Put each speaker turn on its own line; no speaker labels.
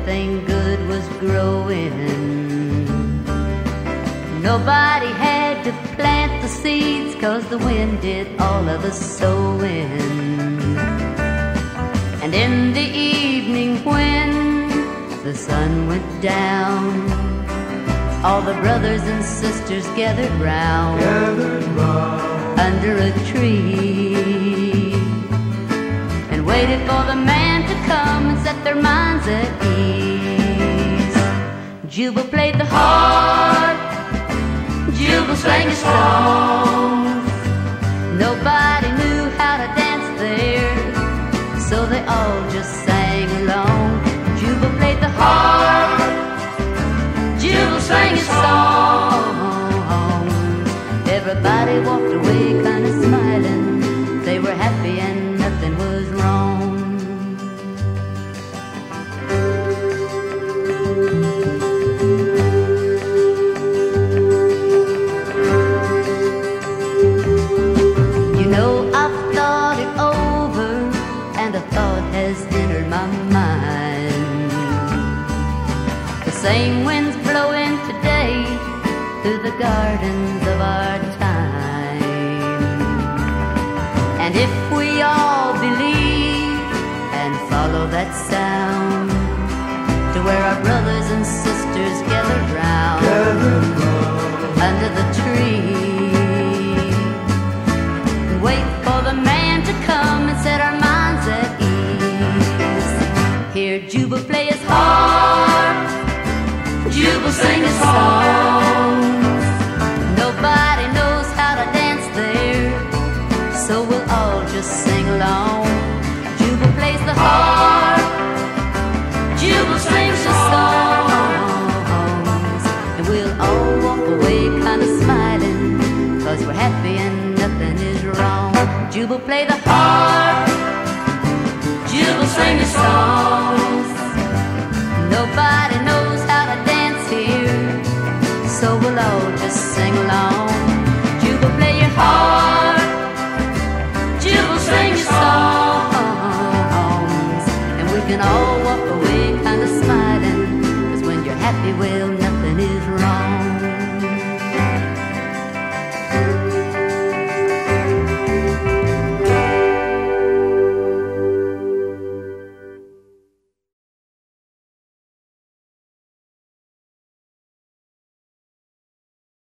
everything good was growing. Nobody had to plant the seeds, 'cause the wind did all of the sowing. And in the evening when the sun went down, all the brothers and sisters gathered round under a tree, and waited for the man to come and set their minds at ease. Jubal played the harp, Jubal sang his songs. Nobody knew how to dance there, so they all just sang along. Jubal played the harp, Jubal sang his songs. Everybody walked away kind of smiling. They were happy and nothing was wrong. You know, I've thought it over, and a thought has entered my mind. The same wind's blowing today through the gardens of our time. And if we all believe and follow that sound, to where our brothers and sisters gathered round under the tree, and wait for the man to come and set our minds at ease. Hear Jubal play his harp, Jubal sing his songs. Nobody knows how to dance there, so we'll all just sing along. Jubal plays the harp, Jubal sings his songs, and we'll all walk away kind of smiling, 'cause we're happy and nothing is wrong. Jubal play the harp, Jubal sing his songs. Nobody knows how to dance here, so we'll all just sing along. Jubal play your harp, Jubal sing your songs, and we can all walk away kind of smiling, 'cause when you're happy, well, nothing is wrong.